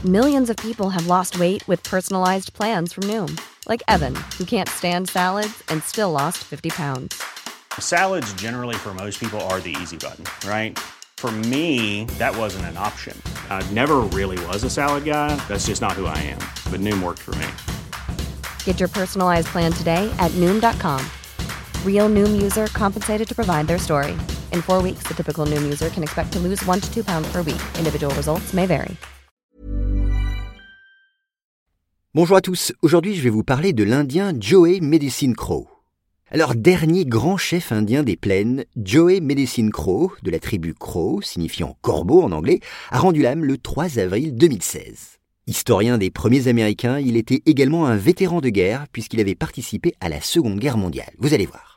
Millions of people have lost weight with personalized plans from Noom. Like Evan, who can't stand salads and still lost 50 pounds. Salads generally for most people are the easy button, right? For me, that wasn't an option. I never really was a salad guy. That's just not who I am. But Noom worked for me. Get your personalized plan today at Noom.com. Real Noom user compensated to provide their story. In 4 weeks, the typical Noom user can expect to lose 1 to 2 pounds per week. Individual results may vary. Bonjour à tous, aujourd'hui je vais vous parler de l'Indien Joey Medicine Crow. Alors, dernier grand chef indien des plaines, Joey Medicine Crow, de la tribu Crow, signifiant corbeau en anglais, a rendu l'âme le 3 avril 2016. Historien des premiers Américains, il était également un vétéran de guerre puisqu'il avait participé à la Seconde Guerre mondiale. Vous allez voir.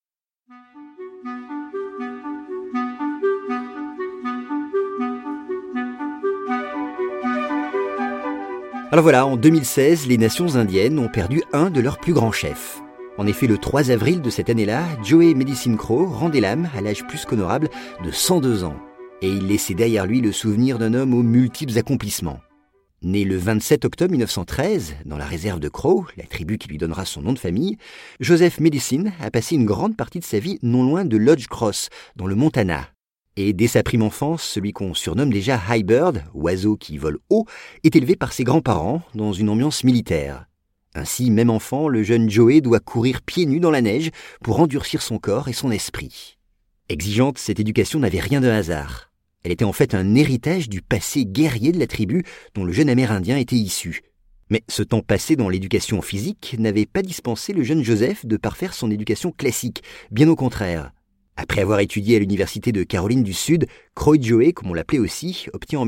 Alors voilà, en 2016, les nations indiennes ont perdu un de leurs plus grands chefs. En effet, le 3 avril de cette année-là, Joey Medicine Crow rendait l'âme à l'âge plus qu'honorable de 102 ans. Et il laissait derrière lui le souvenir d'un homme aux multiples accomplissements. Né le 27 octobre 1913, dans la réserve de Crow, la tribu qui lui donnera son nom de famille, Joseph Medicine a passé une grande partie de sa vie non loin de Lodge Cross, dans le Montana. Et dès sa prime enfance, celui qu'on surnomme déjà High Bird, oiseau qui vole haut, est élevé par ses grands-parents dans une ambiance militaire. Ainsi, même enfant, le jeune Joey doit courir pieds nus dans la neige pour endurcir son corps et son esprit. Exigeante, cette éducation n'avait rien de hasard. Elle était en fait un héritage du passé guerrier de la tribu dont le jeune Amérindien était issu. Mais ce temps passé dans l'éducation physique n'avait pas dispensé le jeune Joseph de parfaire son éducation classique, bien au contraire. Après avoir étudié à l'université de Caroline du Sud, Crow Joey, comme on l'appelait aussi, obtient en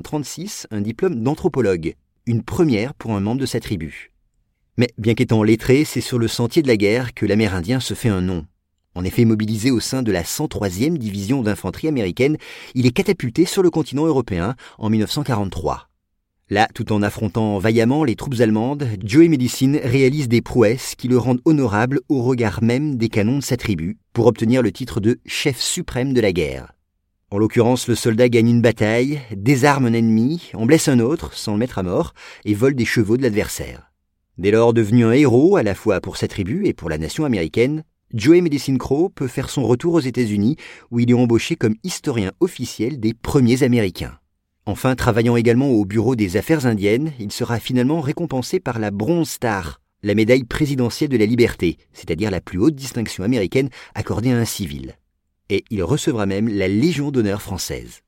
1936 un diplôme d'anthropologue, une première pour un membre de sa tribu. Mais bien qu'étant lettré, c'est sur le sentier de la guerre que l'Amérindien se fait un nom. En effet, mobilisé au sein de la 103e division d'infanterie américaine, il est catapulté sur le continent européen en 1943. Là, tout en affrontant vaillamment les troupes allemandes, Joey Medicine réalise des prouesses qui le rendent honorable au regard même des canons de sa tribu, pour obtenir le titre de chef suprême de la guerre. En l'occurrence, le soldat gagne une bataille, désarme un ennemi, en blesse un autre, sans le mettre à mort, et vole des chevaux de l'adversaire. Dès lors devenu un héros, à la fois pour sa tribu et pour la nation américaine, Joey Medicine Crow peut faire son retour aux États-Unis, où il est embauché comme historien officiel des premiers Américains. Enfin, travaillant également au bureau des affaires indiennes, il sera finalement récompensé par la Bronze Star, la médaille présidentielle de la liberté, c'est-à-dire la plus haute distinction américaine accordée à un civil. Et il recevra même la Légion d'honneur française.